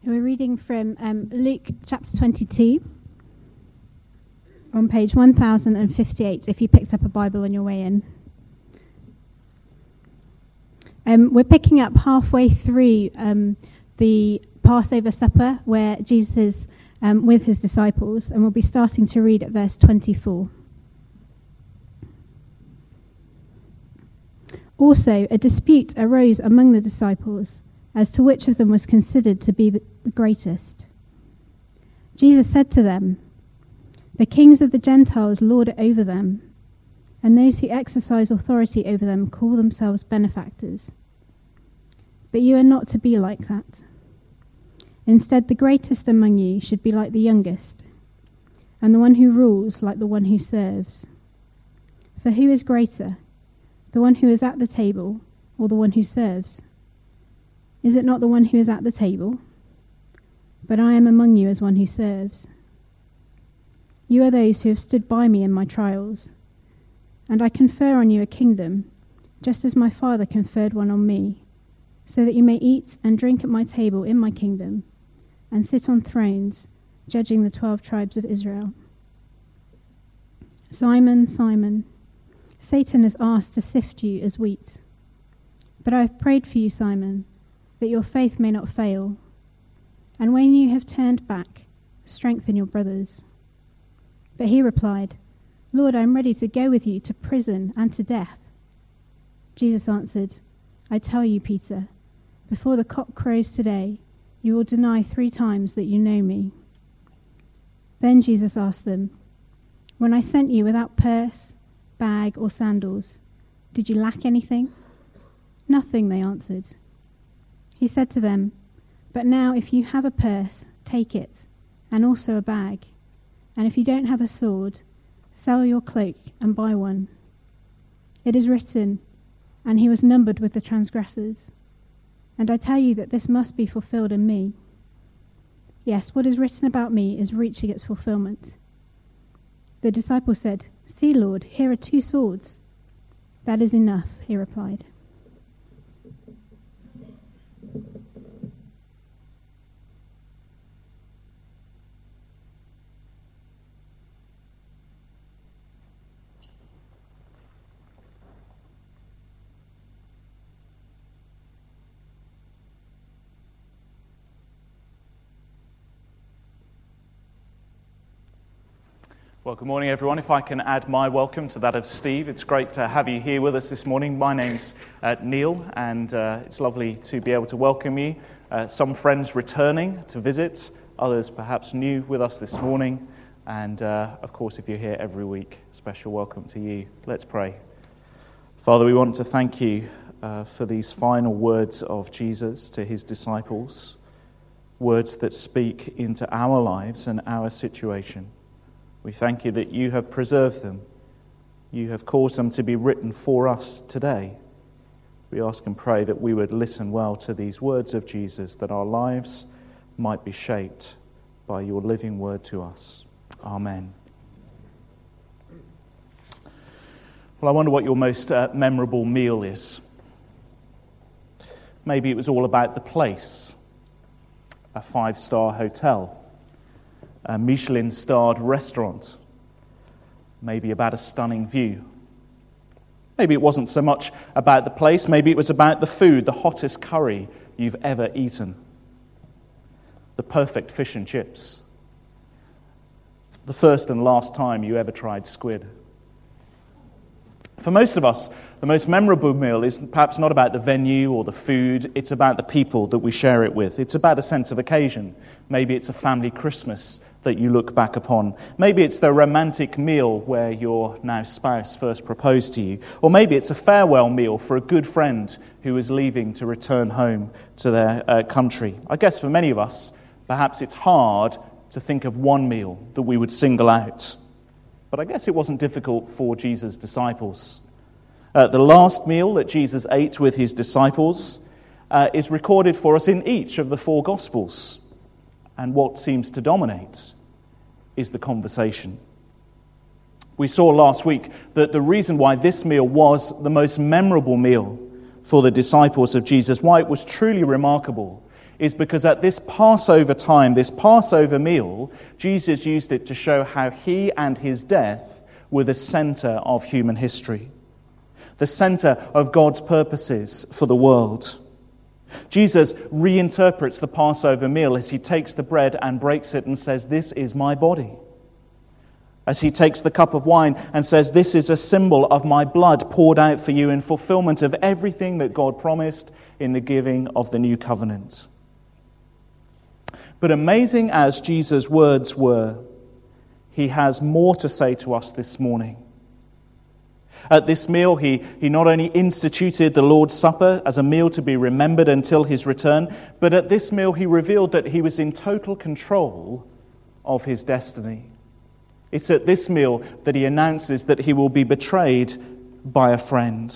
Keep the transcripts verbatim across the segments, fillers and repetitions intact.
We're reading from um, Luke chapter twenty-two on page one thousand fifty-eight, if you picked up a Bible on your way in. Um, we're picking up halfway through um, the Passover supper where Jesus is um, with his disciples, and we'll be starting to read at verse twenty-four. Also, a dispute arose among the disciples as to which of them was considered to be the greatest. Jesus said to them, "The kings of the Gentiles lord it over them, and those who exercise authority over them call themselves benefactors. But you are not to be like that. Instead, the greatest among you should be like the youngest, and the one who rules like the one who serves. For who is greater, the one who is at the table or the one who serves? Is it not the one who is at the table? But I am among you as one who serves. You are those who have stood by me in my trials, and I confer on you a kingdom, just as my Father conferred one on me, so that you may eat and drink at my table in my kingdom, and sit on thrones, judging the twelve tribes of Israel. Simon, Simon, Satan has asked to sift you as wheat. But I have prayed for you, Simon, that your faith may not fail. And when you have turned back, strengthen your brothers." But he replied, "Lord, I am ready to go with you to prison and to death." Jesus answered, "I tell you, Peter, before the cock crows today, you will deny three times that you know me." Then Jesus asked them, "When I sent you without purse, bag, or sandals, did you lack anything?" "Nothing," they answered. He said to them, "But now if you have a purse, take it, and also a bag. And if you don't have a sword, sell your cloak and buy one. It is written, 'And he was numbered with the transgressors.' And I tell you that this must be fulfilled in me. Yes, what is written about me is reaching its fulfillment." The disciples said, "See, Lord, here are two swords." "That is enough," he replied. Well, good morning, everyone. If I can add my welcome to that of Steve, it's great to have you here with us this morning. My name's uh, Neil, and uh, it's lovely to be able to welcome you. Uh, some friends returning to visit, others perhaps new with us this morning, and uh, of course, if you're here every week, special welcome to you. Let's pray. Father, we want to thank you uh, for these final words of Jesus to his disciples, words that speak into our lives and our situation. We thank you that you have preserved them. You have caused them to be written for us today. We ask and pray that we would listen well to these words of Jesus, that our lives might be shaped by your living word to us. Amen. Well, I wonder what your most uh, memorable meal is. Maybe it was all about the place, a five-star hotel, a Michelin-starred restaurant, maybe about a stunning view. Maybe it wasn't so much about the place, maybe it was about the food, the hottest curry you've ever eaten, the perfect fish and chips, the first and last time you ever tried squid. For most of us, the most memorable meal is perhaps not about the venue or the food, it's about the people that we share it with. It's about a sense of occasion. Maybe it's a family Christmas that you look back upon. Maybe it's the romantic meal where your now spouse first proposed to you. Or maybe it's a farewell meal for a good friend who is leaving to return home to their uh, country. I guess for many of us, perhaps it's hard to think of one meal that we would single out. But I guess it wasn't difficult for Jesus' disciples. Uh, the last meal that Jesus ate with his disciples uh, is recorded for us in each of the four Gospels. And what seems to dominate is the conversation. We saw last week that the reason why this meal was the most memorable meal for the disciples of Jesus, why it was truly remarkable, is because at this Passover time, this Passover meal, Jesus used it to show how he and his death were the center of human history, the center of God's purposes for the world. Jesus reinterprets the Passover meal as he takes the bread and breaks it and says, "This is my body." As he takes the cup of wine and says, "This is a symbol of my blood poured out for you in fulfillment of everything that God promised in the giving of the new covenant." But amazing as Jesus' words were, he has more to say to us this morning. At this meal, he, he not only instituted the Lord's Supper as a meal to be remembered until his return, but at this meal he revealed that he was in total control of his destiny. It's at this meal that he announces that he will be betrayed by a friend.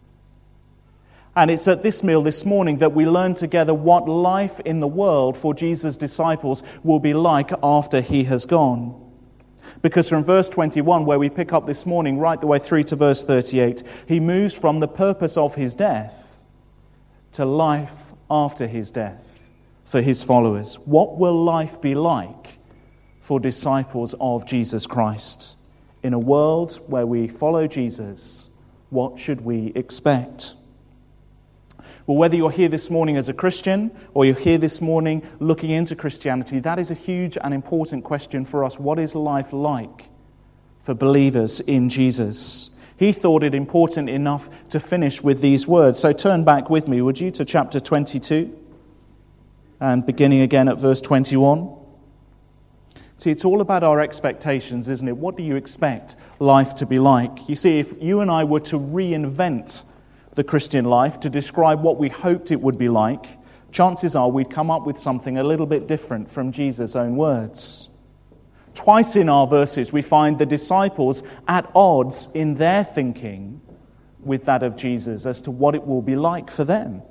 And it's at this meal this morning that we learn together what life in the world for Jesus' disciples will be like after he has gone. Because from verse twenty-one, where we pick up this morning, right the way through to verse thirty-eight, he moves from the purpose of his death to life after his death for his followers. What will life be like for disciples of Jesus Christ? In a world where we follow Jesus, what should we expect? Well, whether you're here this morning as a Christian or you're here this morning looking into Christianity, that is a huge and important question for us. What is life like for believers in Jesus? He thought it important enough to finish with these words. So turn back with me, would you, to chapter twenty-two and beginning again at verse twenty-one. See, it's all about our expectations, isn't it? What do you expect life to be like? You see, if you and I were to reinvent the Christian life to describe what we hoped it would be like, chances are we'd come up with something a little bit different from Jesus' own words. Twice in our verses we find the disciples at odds in their thinking with that of Jesus as to what it will be like for them.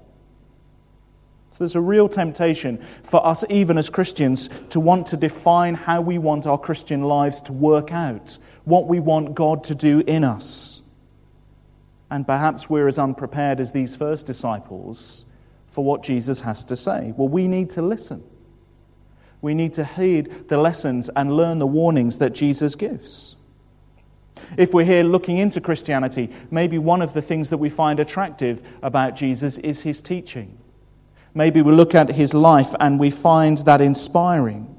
So there's a real temptation for us, even as Christians, to want to define how we want our Christian lives to work out, what we want God to do in us. And perhaps we're as unprepared as these first disciples for what Jesus has to say. Well, we need to listen. We need to heed the lessons and learn the warnings that Jesus gives. If we're here looking into Christianity, maybe one of the things that we find attractive about Jesus is his teaching. Maybe we look at his life and we find that inspiring.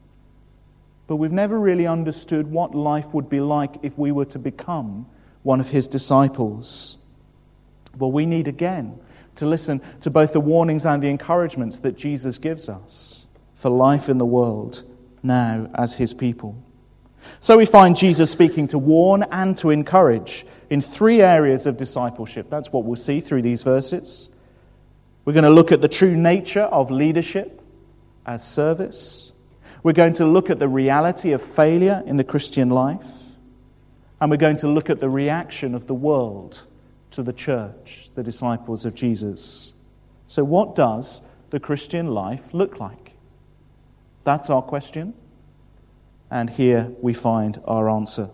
But we've never really understood what life would be like if we were to become one of his disciples. Well, we need again to listen to both the warnings and the encouragements that Jesus gives us for life in the world now as his people. So we find Jesus speaking to warn and to encourage in three areas of discipleship. That's what we'll see through these verses. We're going to look at the true nature of leadership as service. We're going to look at the reality of failure in the Christian life. And we're going to look at the reaction of the world to the church, the disciples of Jesus. So what does the Christian life look like? That's our question. And here we find our answer.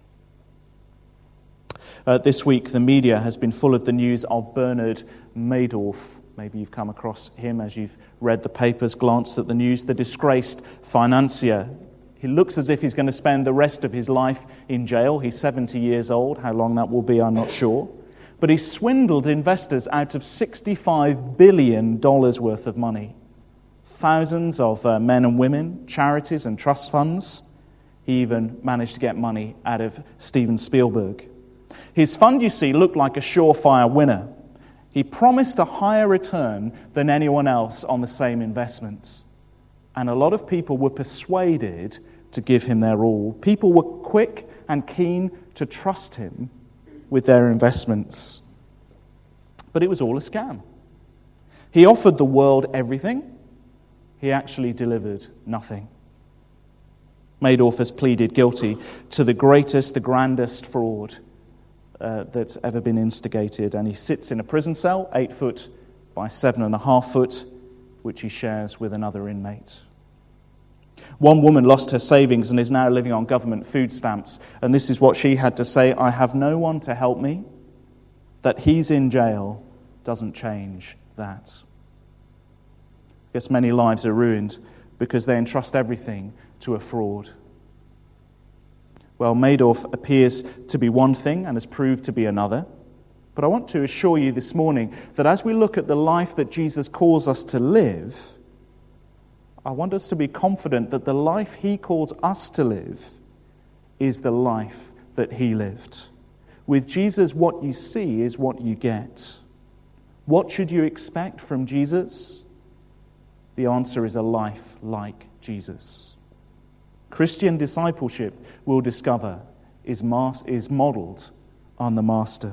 Uh, this week, the media has been full of the news of Bernard Madoff. Maybe you've come across him as you've read the papers, glanced at the news, the disgraced financier. He looks as if he's going to spend the rest of his life in jail. He's seventy years old. How long that will be, I'm not sure. But he swindled investors out of sixty-five billion dollars worth of money. Thousands of uh, men and women, charities and trust funds. He even managed to get money out of Steven Spielberg. His fund, you see, looked like a surefire winner. He promised a higher return than anyone else on the same investment. And a lot of people were persuaded to give him their all. People were quick and keen to trust him with their investments. But it was all a scam. He offered the world everything. He actually delivered nothing. Madoff has pleaded guilty to the greatest, the grandest fraud uh, that's ever been instigated. And he sits in a prison cell, eight foot by seven and a half foot, which he shares with another inmate. One woman lost her savings and is now living on government food stamps. And this is what she had to say: "I have no one to help me. That he's in jail doesn't change that." guess many lives are ruined because they entrust everything to a fraud. Well, Madoff appears to be one thing and has proved to be another. But I want to assure you this morning that as we look at the life that Jesus calls us to live, I want us to be confident that the life he calls us to live is the life that he lived. With Jesus, what you see is what you get. What should you expect from Jesus? The answer is a life like Jesus. Christian discipleship, we'll discover, is, mas- is modeled on the Master.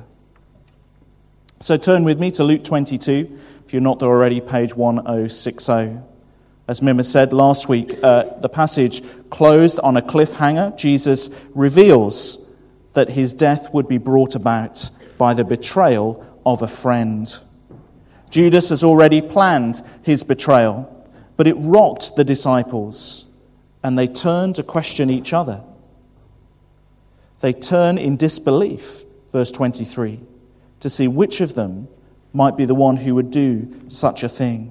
So turn with me to Luke twenty-two, if you're not there already, page ten sixty. As Mima said last week, uh, the passage closed on a cliffhanger. Jesus reveals that his death would be brought about by the betrayal of a friend. Judas has already planned his betrayal, but it rocked the disciples, and they turn to question each other. They turn in disbelief, verse twenty-three, to see which of them might be the one who would do such a thing.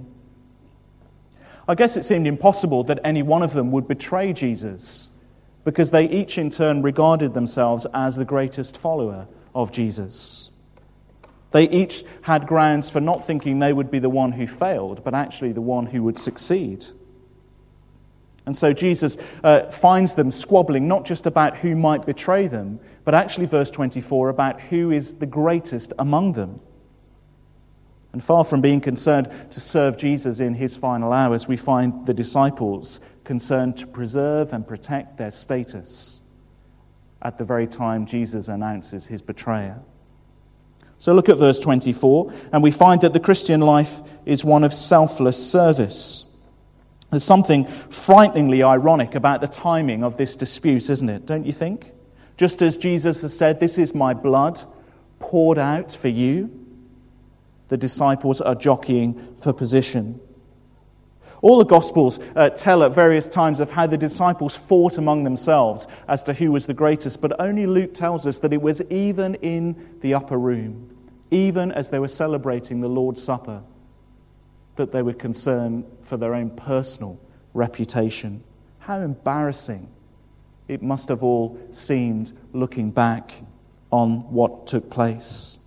I guess it seemed impossible that any one of them would betray Jesus, because they each in turn regarded themselves as the greatest follower of Jesus. They each had grounds for not thinking they would be the one who failed, but actually the one who would succeed. And so Jesus uh, finds them squabbling not just about who might betray them, but actually, verse twenty-four, about who is the greatest among them. And far from being concerned to serve Jesus in his final hours, we find the disciples concerned to preserve and protect their status at the very time Jesus announces his betrayer. So look at verse twenty-four, and we find that the Christian life is one of selfless service. There's something frighteningly ironic about the timing of this dispute, isn't it? Don't you think? Just as Jesus has said, "This is my blood poured out for you," the disciples are jockeying for position. All the Gospels uh, tell at various times of how the disciples fought among themselves as to who was the greatest, but only Luke tells us that it was even in the upper room, even as they were celebrating the Lord's Supper, that they were concerned for their own personal reputation. How embarrassing it must have all seemed looking back on what took place.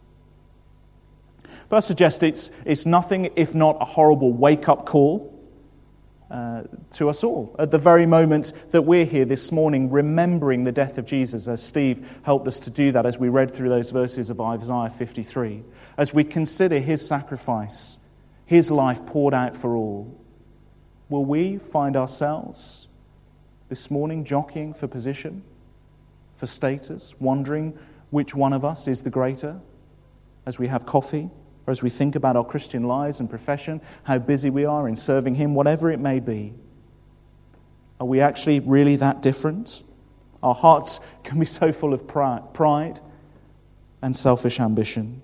But I suggest it's, it's nothing if not a horrible wake-up call uh, to us all. At the very moment that we're here this morning remembering the death of Jesus, as Steve helped us to do that as we read through those verses of Isaiah fifty-three, as we consider his sacrifice, his life poured out for all, will we find ourselves this morning jockeying for position, for status, wondering which one of us is the greater as we have coffee, or as we think about our Christian lives and profession, how busy we are in serving him, whatever it may be? Are we actually really that different? Our hearts can be so full of pride and selfish ambition.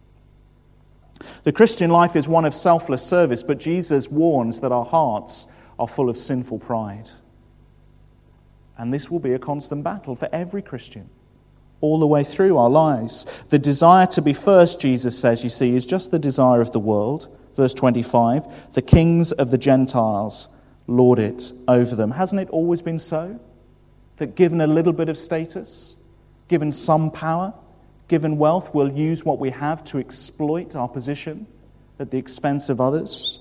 The Christian life is one of selfless service, but Jesus warns that our hearts are full of sinful pride. And this will be a constant battle for every Christian, all the way through our lives. The desire to be first, Jesus says, you see, is just the desire of the world. Verse twenty-five, the kings of the Gentiles lord it over them. Hasn't it always been so? That given a little bit of status, given some power, given wealth, we'll use what we have to exploit our position at the expense of others.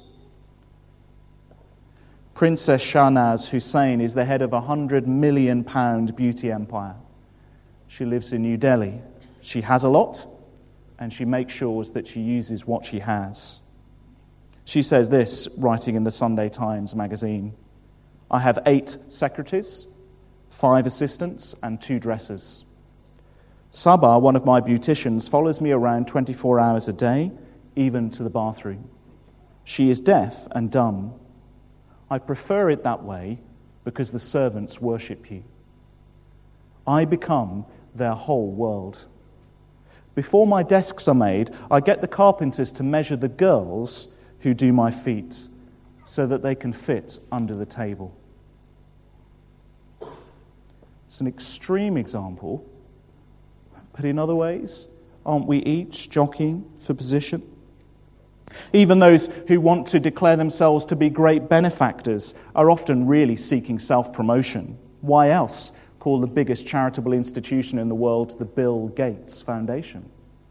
Princess Shahnaz Hussain is the head of a hundred million pound beauty empire. She lives in New Delhi. She has a lot, and she makes sure that she uses what she has. She says this, writing in the Sunday Times magazine, "I have eight secretaries, five assistants, and two dressers. Sabah, one of my beauticians, follows me around twenty-four hours a day, even to the bathroom. She is deaf and dumb. I prefer it that way because the servants worship you. I become their whole world. Before my desks are made, I get the carpenters to measure the girls who do my feet so that they can fit under the table." It's an extreme example, but in other ways, aren't we each jockeying for position? Even those who want to declare themselves to be great benefactors are often really seeking self-promotion. Why else call the biggest charitable institution in the world the Bill Gates Foundation?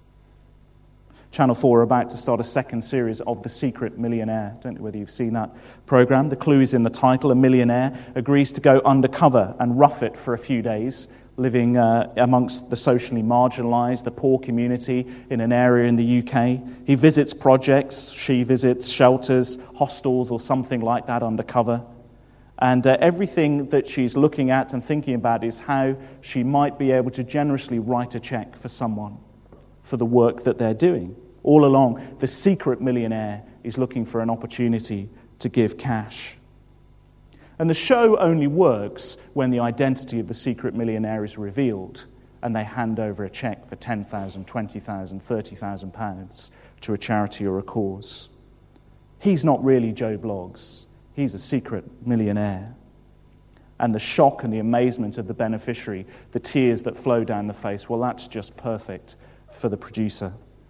Channel four are about to start a second series of The Secret Millionaire. I don't know whether you've seen that program. The clue is in the title. A millionaire agrees to go undercover and rough it for a few days, living uh, amongst the socially marginalised, the poor community in an area in the U K. He visits projects, she visits shelters, hostels or something like that undercover. And uh, everything that she's looking at and thinking about is how she might be able to generously write a cheque for someone for the work that they're doing. All along, the secret millionaire is looking for an opportunity to give cash. And the show only works when the identity of the secret millionaire is revealed and they hand over a cheque for ten thousand pounds, twenty thousand pounds, thirty thousand pounds to a charity or a cause. He's not really Joe Bloggs. He's a secret millionaire. And the shock and the amazement of the beneficiary, the tears that flow down the face, well, that's just perfect for the producer.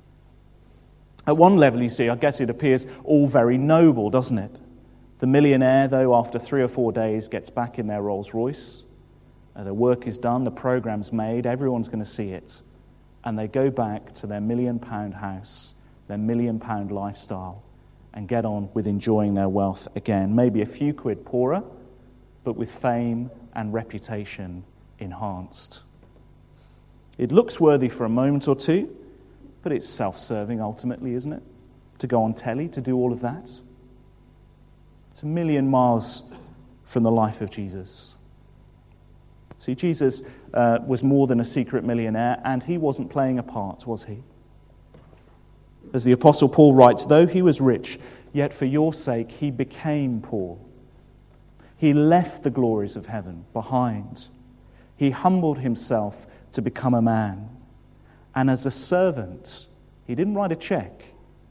At one level, you see, I guess it appears all very noble, doesn't it? The millionaire, though, after three or four days, gets back in their Rolls Royce. Uh, the work is done, the program's made, everyone's going to see it. And they go back to their million-pound house, their million-pound lifestyle, and get on with enjoying their wealth again. Maybe a few quid poorer, but with fame and reputation enhanced. It looks worthy for a moment or two, but it's self-serving ultimately, isn't it? To go on telly, to do all of that. It's a million miles from the life of Jesus. See, Jesus uh, was more than a secret millionaire, and he wasn't playing a part, was he? As the Apostle Paul writes, though he was rich, yet for your sake he became poor. He left the glories of heaven behind. He humbled himself to become a man. And as a servant, he didn't write a check.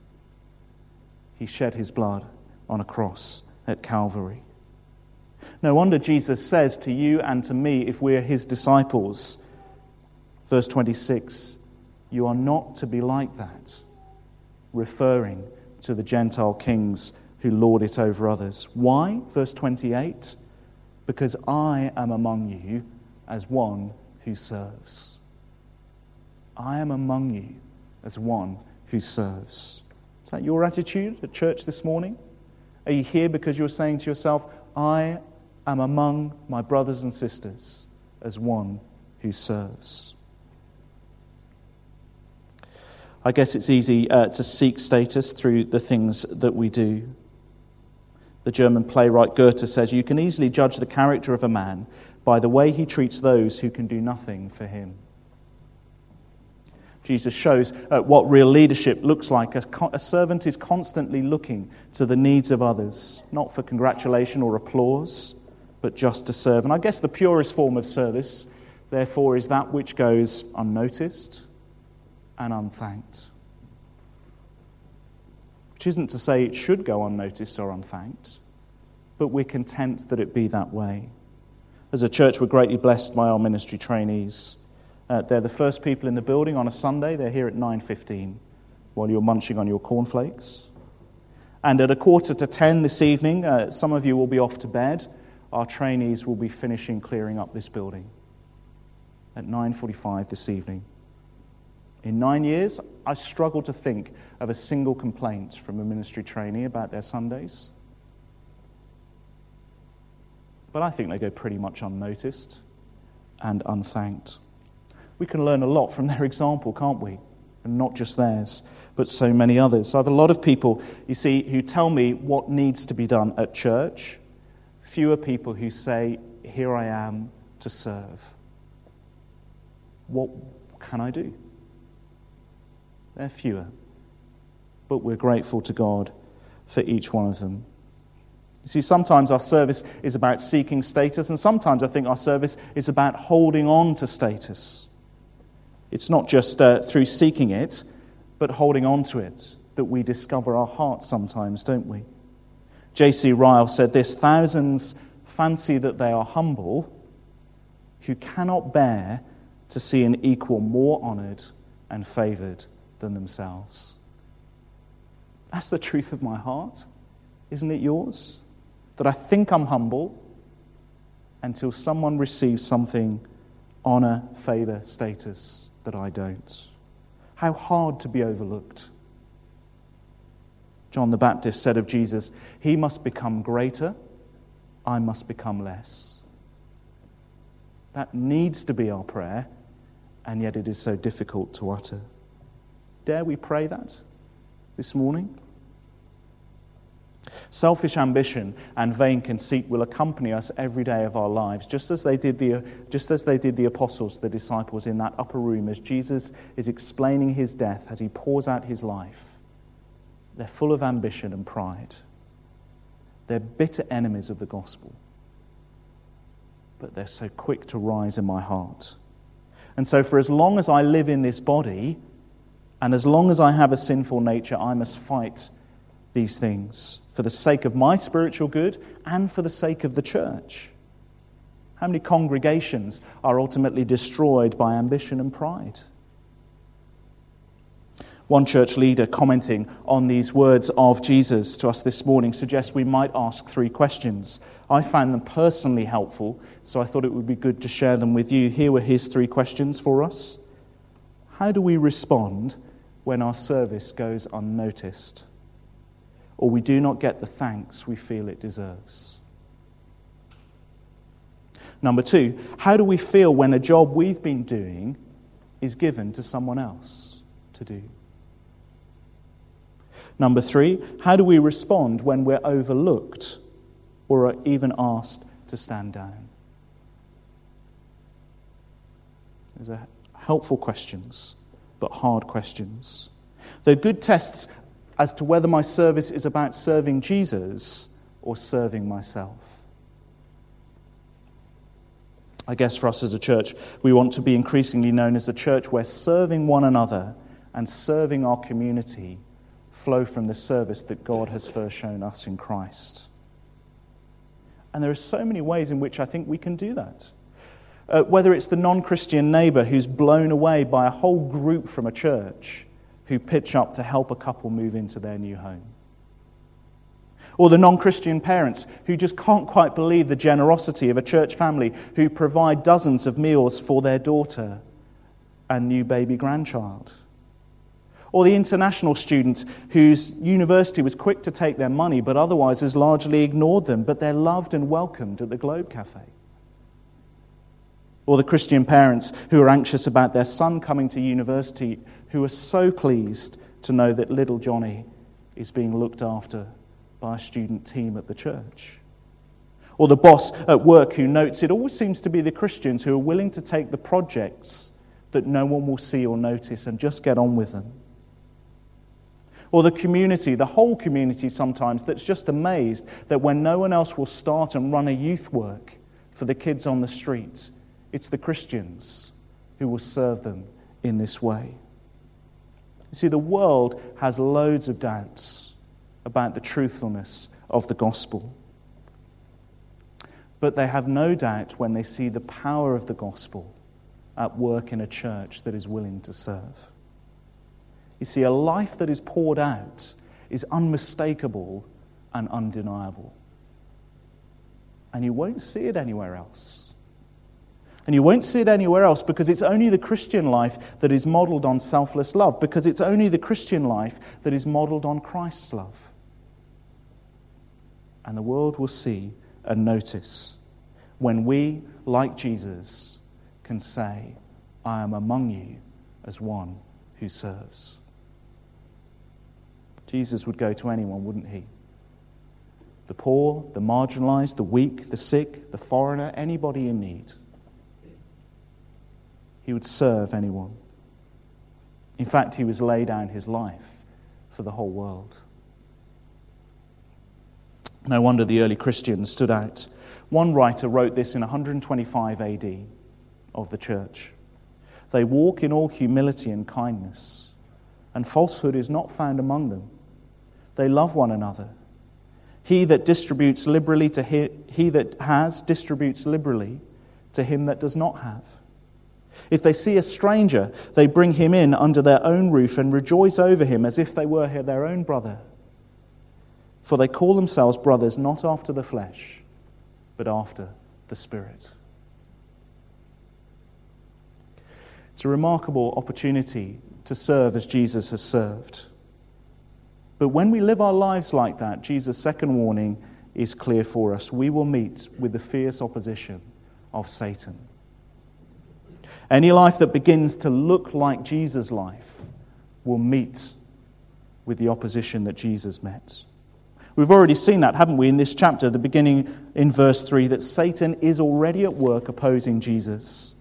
He shed his blood on a cross at Calvary. No wonder Jesus says to you and to me, if we're his disciples, verse twenty-six, you are not to be like that, referring to the Gentile kings who lord it over others. Why? Verse twenty-eight, because I am among you as one who serves. I am among you as one who serves. Is that your attitude at church this morning? Are you here because you're saying to yourself, I am among my brothers and sisters as one who serves? I guess it's easy uh, to seek status through the things that we do. The German playwright Goethe says, you can easily judge the character of a man by the way he treats those who can do nothing for him. Jesus shows uh, what real leadership looks like. A, co- a servant is constantly looking to the needs of others, not for congratulation or applause, but just to serve. And I guess the purest form of service, therefore, is that which goes unnoticed and unthanked. Which isn't to say it should go unnoticed or unthanked, but we're content that it be that way. As a church, we're greatly blessed by our ministry trainees. Uh, they're the first people in the building on a Sunday. They're here at nine fifteen while you're munching on your cornflakes. And at a quarter to ten this evening, uh, some of you will be off to bed. Our trainees will be finishing clearing up this building at nine forty-five this evening. In nine years, I struggle to think of a single complaint from a ministry trainee about their Sundays. But I think they go pretty much unnoticed and unthanked. We can learn a lot from their example, can't we? And not just theirs, but so many others. I have a lot of people, you see, who tell me what needs to be done at church. Fewer people who say, here I am to serve. What can I do? They're fewer. But we're grateful to God for each one of them. You see, sometimes our service is about seeking status, and sometimes I think our service is about holding on to status. It's not just uh, through seeking it, but holding on to it, that we discover our hearts sometimes, don't we? J C Ryle said this, thousands fancy that they are humble who cannot bear to see an equal more honoured and favoured than themselves. That's the truth of my heart. Isn't it yours? That I think I'm humble until someone receives something, honor, favor, status that I don't. How hard to be overlooked. John the Baptist said of Jesus, he must become greater, I must become less. That needs to be our prayer, and yet it is so difficult to utter. Dare we pray that this morning? Selfish ambition and vain conceit will accompany us every day of our lives, just as they did the just as they did the apostles, the disciples in that upper room as Jesus is explaining his death, as he pours out his life. They're full of ambition and pride. They're bitter enemies of the gospel. But they're so quick to rise in my heart. And so for as long as I live in this body, and as long as I have a sinful nature, I must fight these things for the sake of my spiritual good and for the sake of the church. How many congregations are ultimately destroyed by ambition and pride? One church leader commenting on these words of Jesus to us this morning suggests we might ask three questions. I found them personally helpful, so I thought it would be good to share them with you. Here were his three questions for us. How do we respond when our service goes unnoticed, or we do not get the thanks we feel it deserves? Number two, how do we feel when a job we've been doing is given to someone else to do? Number three, how do we respond when we're overlooked or are even asked to stand down? These are helpful questions, but hard questions. They're good tests as to whether my service is about serving Jesus or serving myself. I guess for us as a church, we want to be increasingly known as a church where serving one another and serving our community flow from the service that God has first shown us in Christ. And there are so many ways in which I think we can do that. Uh, whether it's the non-Christian neighbour who's blown away by a whole group from a church who pitch up to help a couple move into their new home. Or the non-Christian parents who just can't quite believe the generosity of a church family who provide dozens of meals for their daughter and new baby grandchild. Or the international student whose university was quick to take their money but otherwise has largely ignored them, but they're loved and welcomed at the Globe Cafe. Or the Christian parents who are anxious about their son coming to university, who are so pleased to know that little Johnny is being looked after by a student team at the church. Or the boss at work who notes it always seems to be the Christians who are willing to take the projects that no one will see or notice and just get on with them. Or the community, the whole community sometimes, that's just amazed that when no one else will start and run a youth work for the kids on the streets, it's the Christians who will serve them in this way. You see, the world has loads of doubts about the truthfulness of the gospel. But they have no doubt when they see the power of the gospel at work in a church that is willing to serve. You see, a life that is poured out is unmistakable and undeniable. And you won't see it anywhere else. And you won't see it anywhere else because it's only the Christian life that is modeled on selfless love, because it's only the Christian life that is modeled on Christ's love. And the world will see and notice when we, like Jesus, can say, I am among you as one who serves. Jesus would go to anyone, wouldn't he? The poor, the marginalized, the weak, the sick, the foreigner, anybody in need. He would serve anyone. In fact, he was lay down his life for the whole world. No wonder the early Christians stood out. One writer wrote this in one twenty-five A D of the church. They walk in all humility and kindness, and falsehood is not found among them. They love one another. He that distributes liberally to he, he that has distributes liberally to him that does not have. If they see a stranger, they bring him in under their own roof and rejoice over him as if they were their own brother. For they call themselves brothers not after the flesh, but after the Spirit. It's a remarkable opportunity to serve as Jesus has served. But when we live our lives like that, Jesus' second warning is clear for us. We will meet with the fierce opposition of Satan. Any life that begins to look like Jesus' life will meet with the opposition that Jesus met. We've already seen that, haven't we, in this chapter, the beginning in verse three, that Satan is already at work opposing Jesus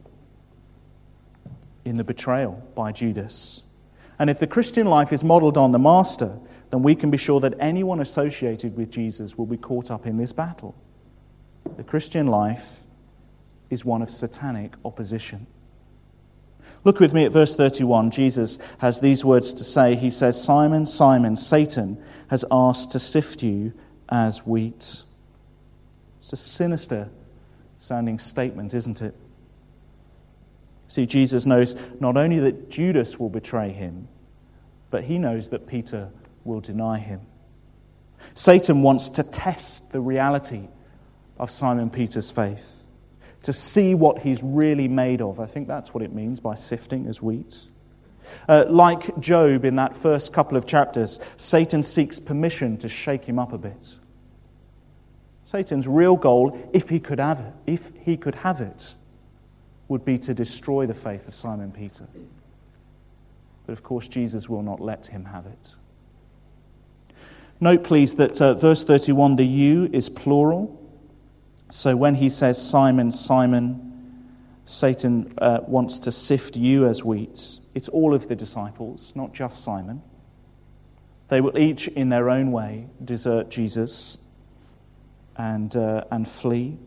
in the betrayal by Judas. And if the Christian life is modeled on the Master, then we can be sure that anyone associated with Jesus will be caught up in this battle. The Christian life is one of satanic opposition. Look with me at verse thirty-one. Jesus has these words to say. He says, Simon, Simon, Satan has asked to sift you as wheat. It's a sinister sounding statement, isn't it? See, Jesus knows not only that Judas will betray him, but he knows that Peter will deny him. Satan wants to test the reality of Simon Peter's faith, to see what he's really made of. I think that's what it means by sifting as wheat. Uh, like Job in that first couple of chapters, Satan seeks permission to shake him up a bit. Satan's real goal, if he could have it, if he could have it, would be to destroy the faith of Simon Peter. But of course, Jesus will not let him have it. Note, please, that uh, verse thirty-one, the you is plural. So when he says, Simon, Simon, Satan uh, wants to sift you as wheat. It's all of the disciples, not just Simon. They will each, in their own way, desert Jesus and uh, and flee.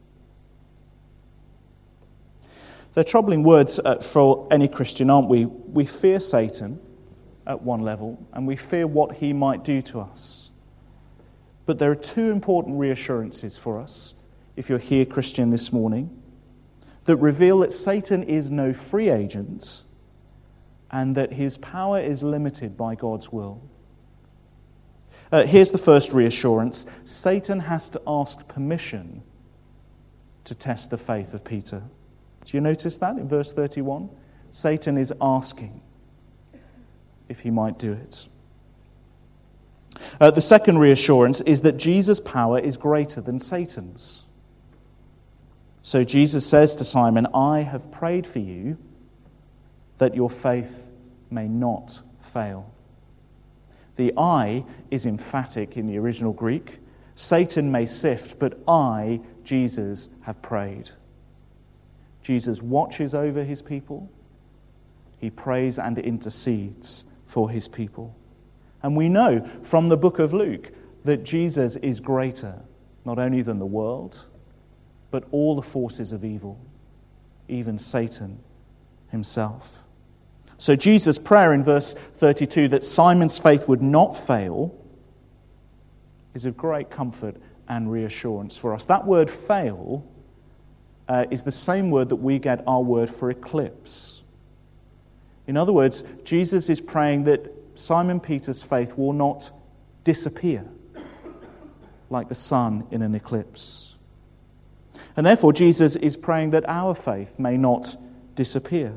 They're troubling words uh, for any Christian, aren't we? We fear Satan at one level, and we fear what he might do to us. But there are two important reassurances for us, if you're here, Christian, this morning, that reveal that Satan is no free agent and that his power is limited by God's will. Uh, here's the first reassurance. Satan has to ask permission to test the faith of Peter. Do you notice that in verse thirty-one? Satan is asking if he might do it. Uh, the second reassurance is that Jesus' power is greater than Satan's. So Jesus says to Simon, I have prayed for you that your faith may not fail. The I is emphatic in the original Greek. Satan may sift, but I, Jesus, have prayed. Jesus watches over his people. He prays and intercedes for his people. And we know from the book of Luke that Jesus is greater, not only than the world, but all the forces of evil, even Satan himself. So Jesus' prayer in verse thirty-two that Simon's faith would not fail is of great comfort and reassurance for us. That word fail uh, is the same word that we get our word for eclipse. In other words, Jesus is praying that Simon Peter's faith will not disappear like the sun in an eclipse. And therefore, Jesus is praying that our faith may not disappear.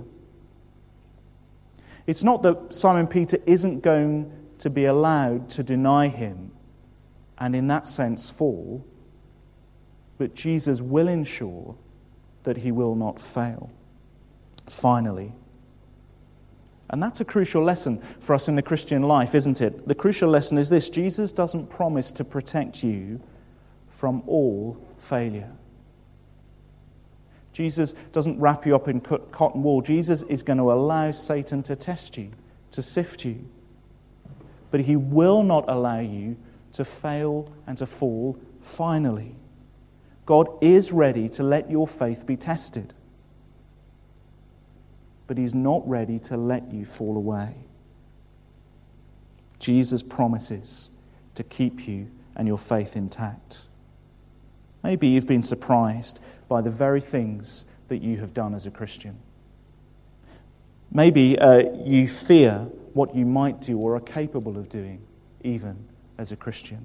It's not that Simon Peter isn't going to be allowed to deny him and in that sense fall, but Jesus will ensure that he will not fail. Finally. And that's a crucial lesson for us in the Christian life, isn't it? The crucial lesson is this: Jesus doesn't promise to protect you from all failure. Jesus doesn't wrap you up in cotton wool. Jesus is going to allow Satan to test you, to sift you. But he will not allow you to fail and to fall finally. God is ready to let your faith be tested. But he's not ready to let you fall away. Jesus promises to keep you and your faith intact. Maybe you've been surprised by the very things that you have done as a Christian. Maybe uh, you fear what you might do or are capable of doing, even as a Christian.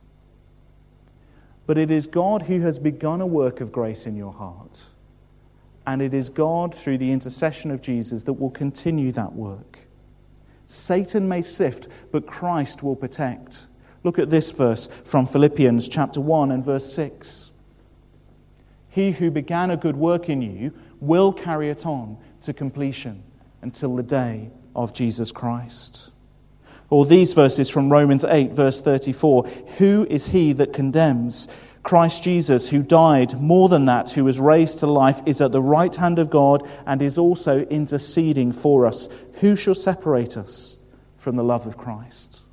But it is God who has begun a work of grace in your heart. And it is God, through the intercession of Jesus, that will continue that work. Satan may sift, but Christ will protect. Look at this verse from Philippians chapter one and verse six. He who began a good work in you will carry it on to completion until the day of Jesus Christ. Or these verses from Romans eight, verse thirty-four. Who is he that condemns? Christ Jesus, who died, more than that, who was raised to life, is at the right hand of God and is also interceding for us. Who shall separate us from the love of Christ?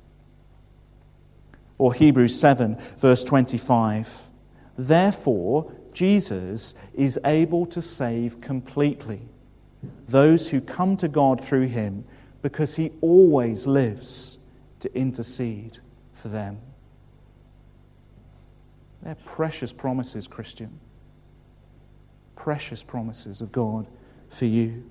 Or Hebrews seven, verse twenty-five. Therefore, Jesus is able to save completely those who come to God through him, because he always lives to intercede for them. They're precious promises, Christian. Precious promises of God for you.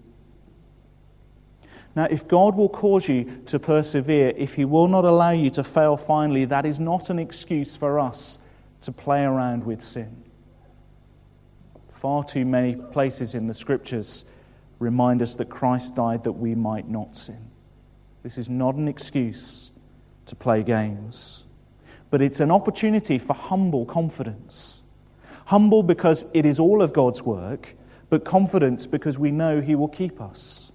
Now, if God will cause you to persevere, if he will not allow you to fail finally, that is not an excuse for us to play around with sin. Far too many places in the Scriptures remind us that Christ died that we might not sin. This is not an excuse to play games. But it's an opportunity for humble confidence. Humble because it is all of God's work, but confidence because we know he will keep us.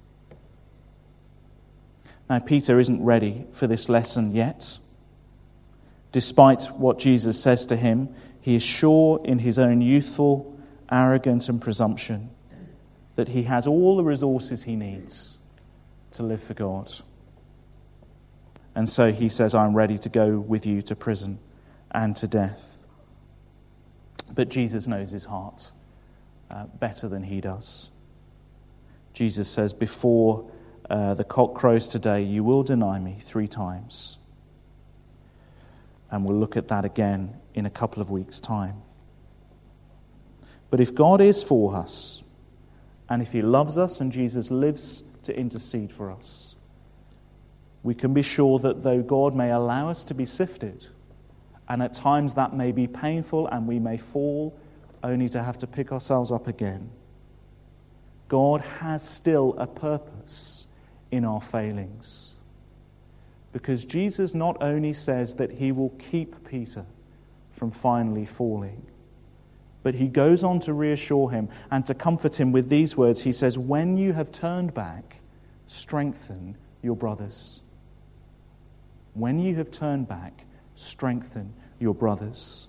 Now, Peter isn't ready for this lesson yet. Despite what Jesus says to him, he is sure in his own youthful arrogance and presumption that he has all the resources he needs to live for God. And so he says, I'm ready to go with you to prison and to death. But Jesus knows his heart uh, better than he does. Jesus says, before uh, the cock crows today, you will deny me three times. And we'll look at that again in a couple of weeks' time. But if God is for us, and if he loves us and Jesus lives to intercede for us, we can be sure that though God may allow us to be sifted, and at times that may be painful and we may fall only to have to pick ourselves up again, God has still a purpose in our failings. Because Jesus not only says that he will keep Peter from finally falling, but he goes on to reassure him and to comfort him with these words. He says, when you have turned back, strengthen your brothers. When you have turned back, strengthen your brothers.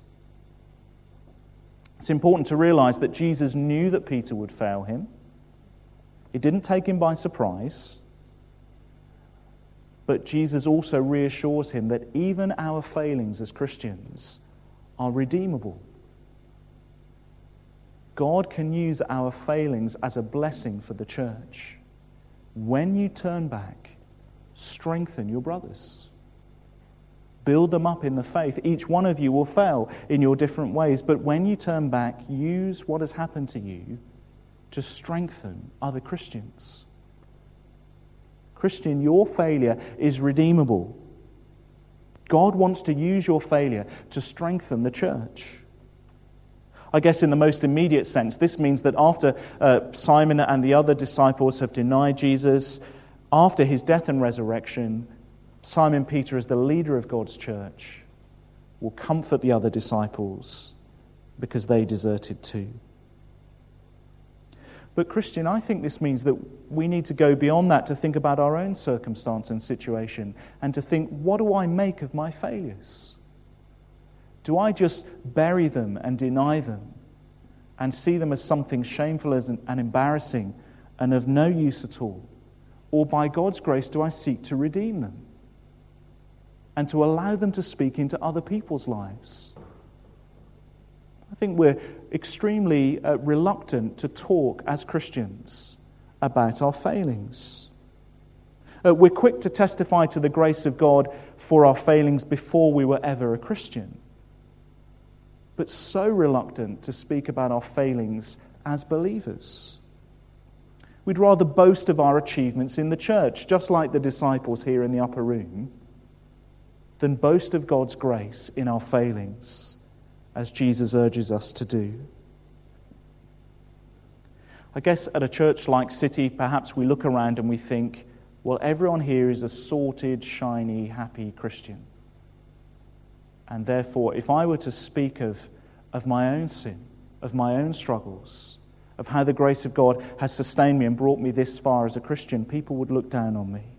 It's important to realize that Jesus knew that Peter would fail him. It didn't take him by surprise. But Jesus also reassures him that even our failings as Christians are redeemable. God can use our failings as a blessing for the church. When you turn back, strengthen your brothers. Build them up in the faith. Each one of you will fail in your different ways, but when you turn back, use what has happened to you to strengthen other Christians. Christian, your failure is redeemable. God wants to use your failure to strengthen the church. I guess in the most immediate sense, this means that after uh, Simon and the other disciples have denied Jesus, after his death and resurrection, Simon Peter, as the leader of God's church, will comfort the other disciples because they deserted too. But Christian, I think this means that we need to go beyond that to think about our own circumstance and situation and to think, what do I make of my failures? Do I just bury them and deny them and see them as something shameful and embarrassing and of no use at all? Or by God's grace, do I seek to redeem them and to allow them to speak into other people's lives? I think we're extremely uh, reluctant to talk as Christians about our failings. Uh, we're quick to testify to the grace of God for our failings before we were ever a Christian, but so reluctant to speak about our failings as believers. We'd rather boast of our achievements in the church, just like the disciples here in the upper room. than boast of God's grace in our failings, as Jesus urges us to do. I guess at a church like City, perhaps we look around and we think, well, everyone here is a sorted, shiny, happy Christian. And therefore, if I were to speak of, of my own sin, of my own struggles, of how the grace of God has sustained me and brought me this far as a Christian, people would look down on me.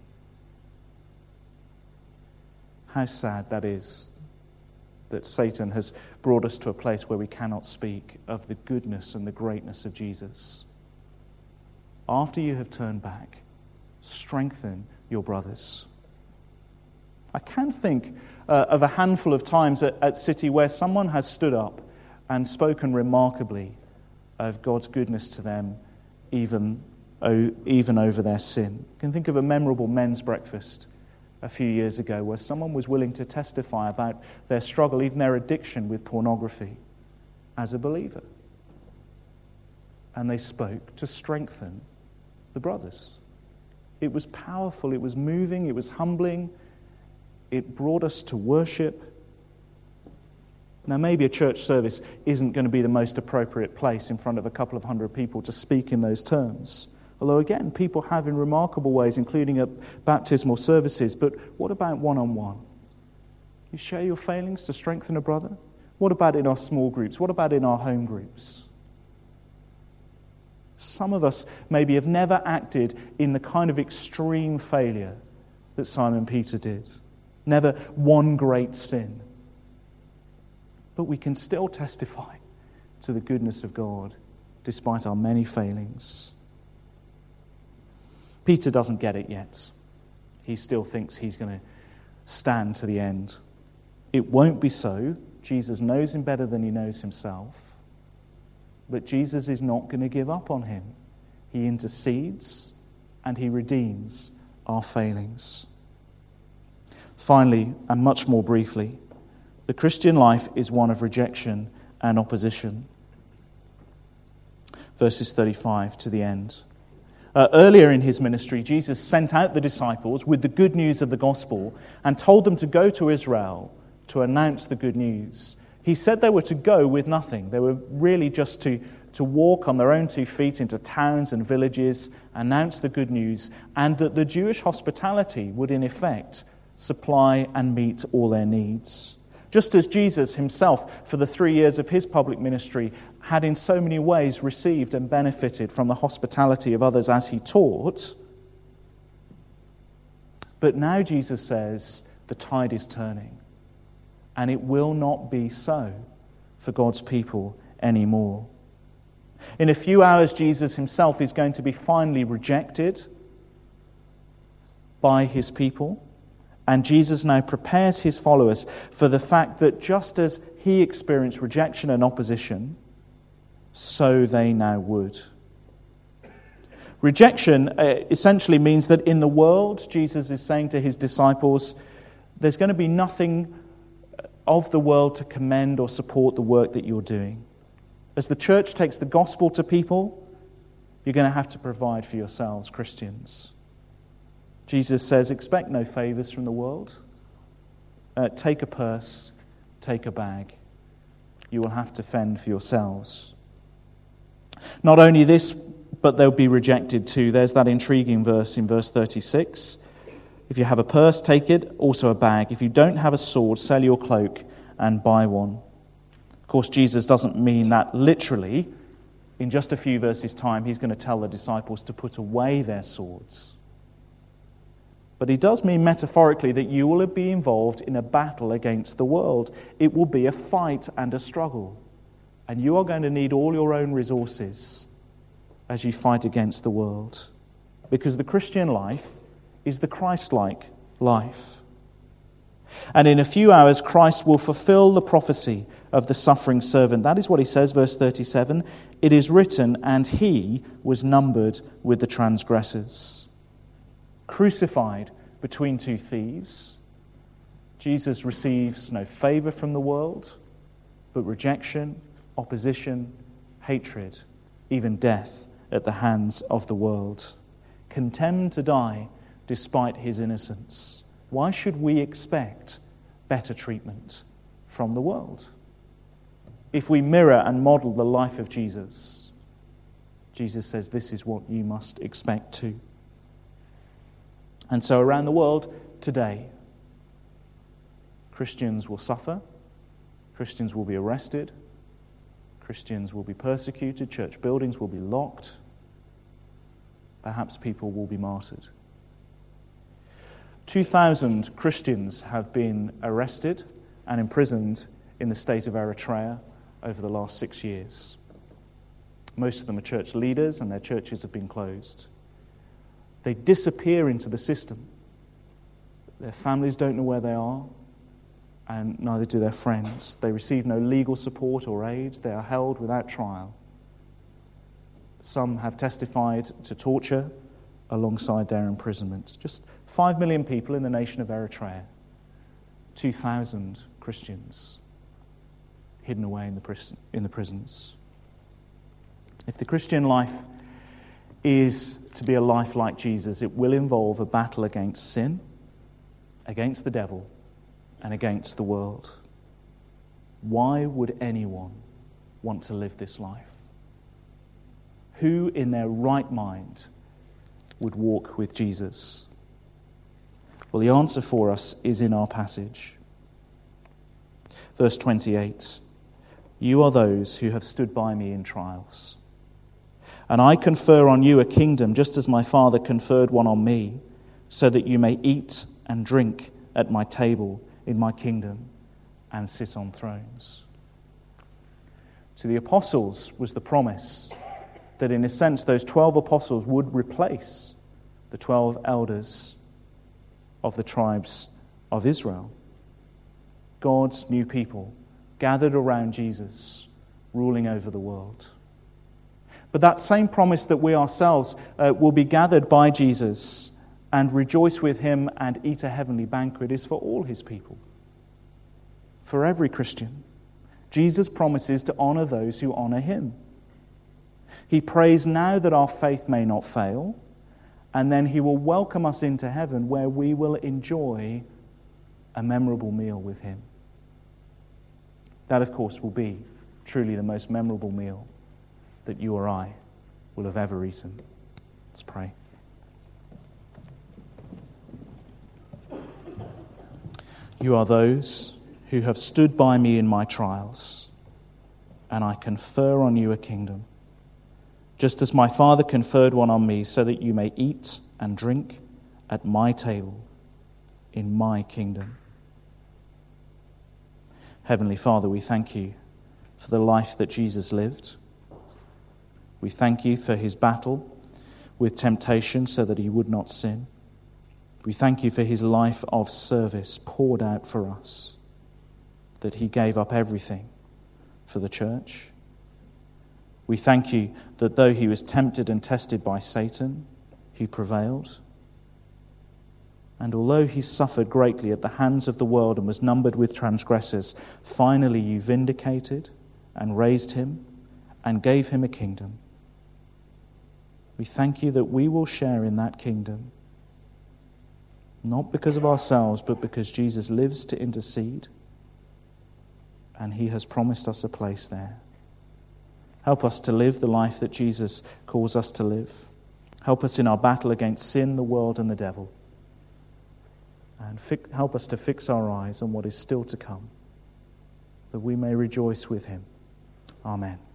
How sad that is, that Satan has brought us to a place where we cannot speak of the goodness and the greatness of Jesus. After you have turned back, strengthen your brothers. I can think uh, of a handful of times at, at City where someone has stood up and spoken remarkably of God's goodness to them, even, oh, even over their sin. I can think of a memorable men's breakfast a few years ago where someone was willing to testify about their struggle, even their addiction with pornography, as a believer. And they spoke to strengthen the brothers. It was powerful, it was moving, it was humbling, it brought us to worship. Now, maybe a church service isn't going to be the most appropriate place in front of a couple of hundred people to speak in those terms. Although, again, people have in remarkable ways, including at baptismal services. But what about one-on-one? You share your failings to strengthen a brother? What about in our small groups? What about in our home groups? Some of us maybe have never acted in the kind of extreme failure that Simon Peter did. Never one great sin. But we can still testify to the goodness of God despite our many failings. Peter doesn't get it yet. He still thinks he's going to stand to the end. It won't be so. Jesus knows him better than he knows himself. But Jesus is not going to give up on him. He intercedes and he redeems our failings. Finally, and much more briefly, the Christian life is one of rejection and opposition. Verses thirty-five to the end. Uh, earlier in his ministry, Jesus sent out the disciples with the good news of the gospel and told them to go to Israel to announce the good news. He said they were to go with nothing. They were really just to, to walk on their own two feet into towns and villages, announce the good news, and that the Jewish hospitality would in effect supply and meet all their needs. Just as Jesus himself, for the three years of his public ministry, had in so many ways received and benefited from the hospitality of others as he taught. But now Jesus says the tide is turning, and it will not be so for God's people anymore. In a few hours, Jesus himself is going to be finally rejected by his people. And Jesus now prepares his followers for the fact that just as he experienced rejection and opposition, so they now would. Rejection uh, essentially means that in the world, Jesus is saying to his disciples, there's going to be nothing of the world to commend or support the work that you're doing. As the church takes the gospel to people, you're going to have to provide for yourselves, Christians. Jesus says, expect no favors from the world. Uh, take a purse, take a bag. You will have to fend for yourselves. Not only this, but they'll be rejected too. There's that intriguing verse in verse thirty-six. If you have a purse, take it, also a bag. If you don't have a sword, sell your cloak and buy one. Of course, Jesus doesn't mean that literally. In just a few verses' time, he's going to tell the disciples to put away their swords. But he does mean metaphorically that you will be involved in a battle against the world. It will be a fight and a struggle. And you are going to need all your own resources as you fight against the world. Because the Christian life is the Christ-like life. And in a few hours, Christ will fulfill the prophecy of the suffering servant. That is what he says, verse thirty-seven. It is written, and he was numbered with the transgressors. Crucified between two thieves, Jesus receives no favor from the world, but rejection, opposition, hatred, even death at the hands of the world. Condemned to die despite his innocence. Why should we expect better treatment from the world. If we mirror and model the life of Jesus, Jesus says this is what you must expect too. And so around the world today, Christians will suffer, Christians will be arrested, Christians will be persecuted, church buildings will be locked, perhaps people will be martyred. two thousand Christians have been arrested and imprisoned in the state of Eritrea over the last six years. Most of them are church leaders and their churches have been closed. They disappear into the system. Their families don't know where they are, and neither do their friends. They receive no legal support or aid. They are held without trial. Some have testified to torture alongside their imprisonment. Just five million people in the nation of Eritrea. two thousand Christians hidden away in the, prison, in the prisons. If the Christian life is to be a life like Jesus, it will involve a battle against sin, against the devil, and against the world. Why would anyone want to live this life? Who in their right mind would walk with Jesus? Well, the answer for us is in our passage. Verse twenty-eight, you are those who have stood by me in trials. And I confer on you a kingdom, just as my Father conferred one on me, so that you may eat and drink at my table in my kingdom and sit on thrones. To the apostles was the promise that in a sense those twelve apostles would replace the twelve elders of the tribes of Israel. God's new people gathered around Jesus, ruling over the world. But that same promise that we ourselves uh, will be gathered by Jesus and rejoice with him and eat a heavenly banquet is for all his people. For every Christian, Jesus promises to honor those who honor him. He prays now that our faith may not fail, and then he will welcome us into heaven where we will enjoy a memorable meal with him. That, of course, will be truly the most memorable meal that you or I will have ever eaten. Let's pray. You are those who have stood by me in my trials, and I confer on you a kingdom, just as my Father conferred one on me, so that you may eat and drink at my table in my kingdom. Heavenly Father, we thank you for the life that Jesus lived. We thank you for his battle with temptation so that he would not sin. We thank you for his life of service poured out for us, that he gave up everything for the church. We thank you that though he was tempted and tested by Satan, he prevailed. And although he suffered greatly at the hands of the world and was numbered with transgressors, finally you vindicated and raised him and gave him a kingdom. We thank you that we will share in that kingdom, not because of ourselves, but because Jesus lives to intercede, and he has promised us a place there. Help us to live the life that Jesus calls us to live. Help us in our battle against sin, the world, and the devil. And fi- help us to fix our eyes on what is still to come, that we may rejoice with him. Amen.